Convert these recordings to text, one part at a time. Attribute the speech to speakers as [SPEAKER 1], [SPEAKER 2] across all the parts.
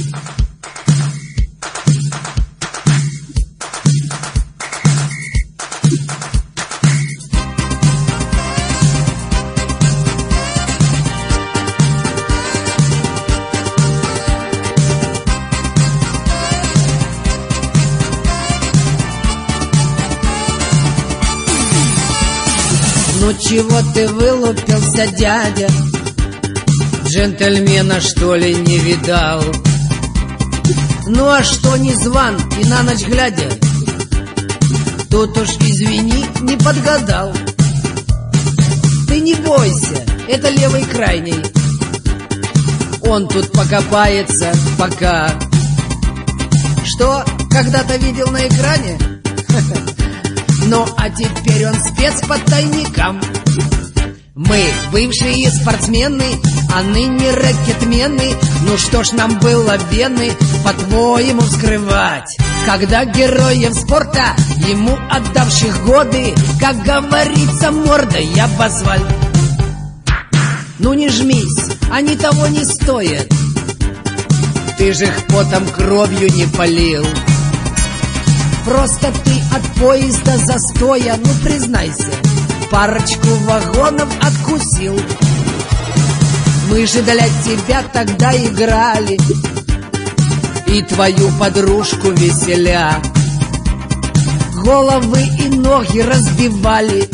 [SPEAKER 1] Ну чего ты вылупился, дядя? Джентльмена, что ли, не видал? Ну а что не зван и на ночь глядя? Тут уж, извини, не подгадал. Ты не бойся, это левый крайний. Он тут покопается пока. Что, когда-то видел на экране? Ну, а теперь он спец по тайникам. Мы бывшие спортсмены, а ныне рэкетмены. Ну что ж нам было вены, по-твоему, вскрывать? Когда героев спорта, ему отдавших годы, как говорится, мордой об асфальт. Ну не жмись, они того не стоят. Ты же их потом кровью не полил. Просто ты от поезда застоя, ну признайся, парочку вагонов откусил. Мы же для тебя тогда играли и твою подружку веселя. Головы и ноги разбивали,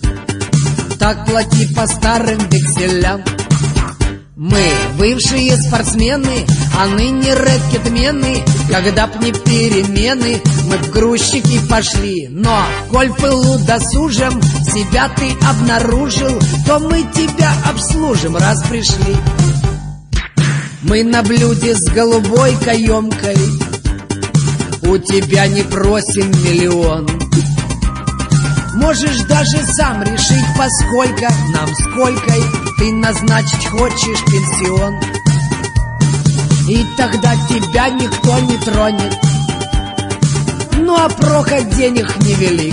[SPEAKER 1] так плати по старым векселям. Мы бывшие спортсмены, а ныне рэкетмены. Когда б не перемены, мы в грузчики пошли. Но, коль в пылу досужим себя ты обнаружил, то мы тебя обслужим, раз пришли. Мы на блюде с голубой каемкой, у тебя не просим миллион. Можешь даже сам решить, поскольку нам сколько ты назначить хочешь пенсион. И тогда тебя никто не тронет. Ну а прок от денег невелик.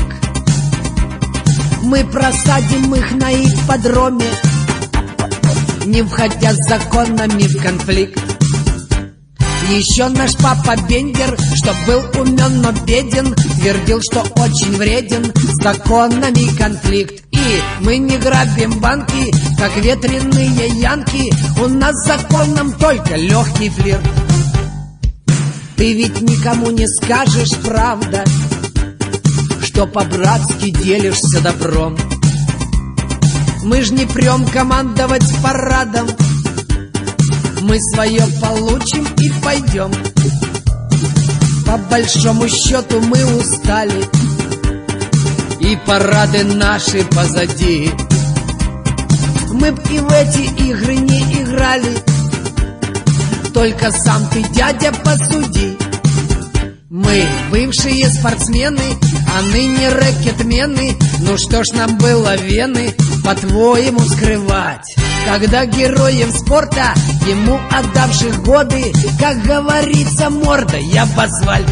[SPEAKER 1] Мы просадим их на ипподроме, не входя с законами в конфликт. Еще наш папа Бендер, что был умен, но беден, твердил, что очень вреден с законами конфликт. И мы не грабим банки, как ветреные янки. У нас законом только легкий флирт. Ты ведь никому не скажешь, правда, что по-братски делишься добром. Мы ж не прем командовать парадом, мы свое получим и пойдем. По большому счету мы устали, и парады наши позади. Мы б и в эти игры не играли, только сам ты, дядя, посуди. Мы бывшие спортсмены, а ныне рэкетмены. Ну что ж нам было вены, по-твоему, скрывать? Когда героев спорта, ему отдавших годы, как говорится, мордой об асфальт.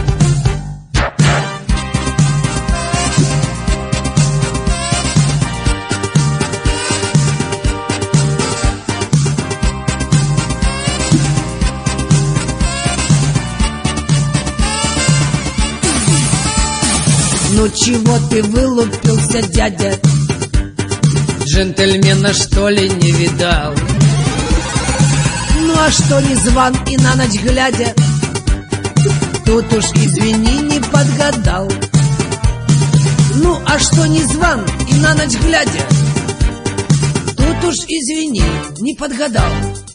[SPEAKER 1] Ну чего ты вылупился, дядя? Джентльмена, что ли, не видал? Ну а что не зван и на ночь глядя? Тут уж, извини, не подгадал. Ну а что не зван и на ночь глядя? Тут уж, извини, не подгадал.